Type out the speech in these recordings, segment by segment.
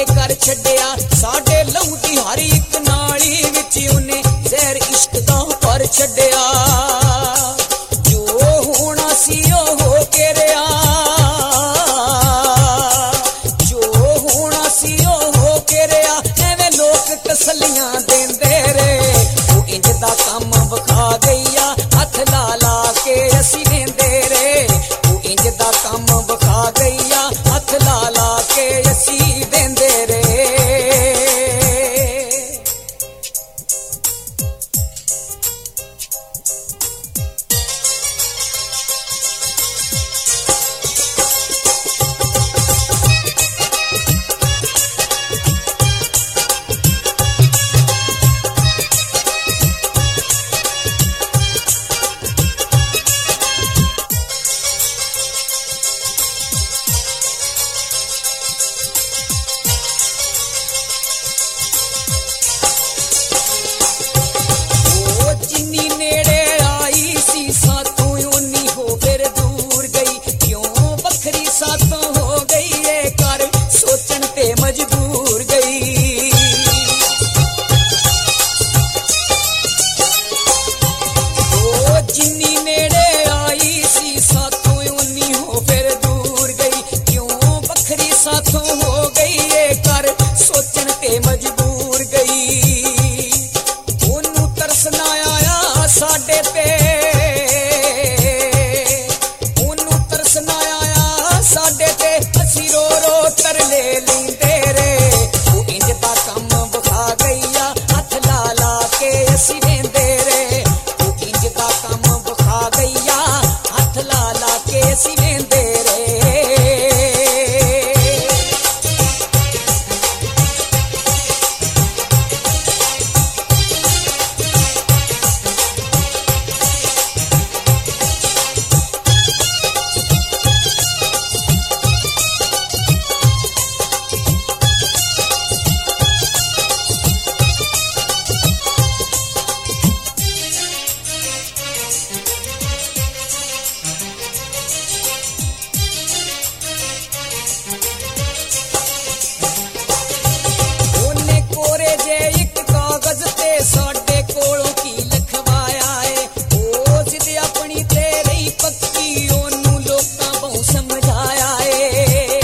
कर छड्डिया साडे लहू दी हर एक नाली विच उन्हें जहर इश्क दा पर छड्डिया जो होना सी ओ हो के रहा जो होना सी ओ हो के रहा एवें लोग तसलियां देंदे रे वो इंज दा काम विखा गईया हथ ला ला के असी वेंदे रे वो इंज दा काम विखा गईया हथ ला ला के असी वेंदे रे मजबूर गई ओ जिन्नी नेड़े आई सी साथों उन्नी हो फिर दूर गई क्यों बखरी साथों हो गई ये कर सोचन ते मजबूर गई ओनू तरस ना आया साडे ते ओनू तरस ना आया साडे ते असी रो रो तरले लींदे असी वेंदे रे तू इंज दा काम विखा गईया हथ ला ला के असी वेंदे रे साडे कोलों की लिखवाया है ओ जिद अपनी तेरे ही पक्की ओनू लोकां बहु समझाया है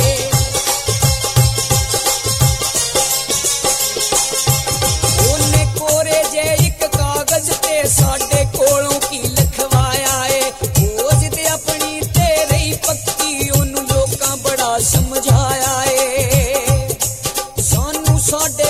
ओने कोरे जे एक कागज ते साडे कोलों की लिखवाया है ओ जिद अपनी तेरे ही पक्की ओनू लोकां बड़ा समझाया है सानू साडे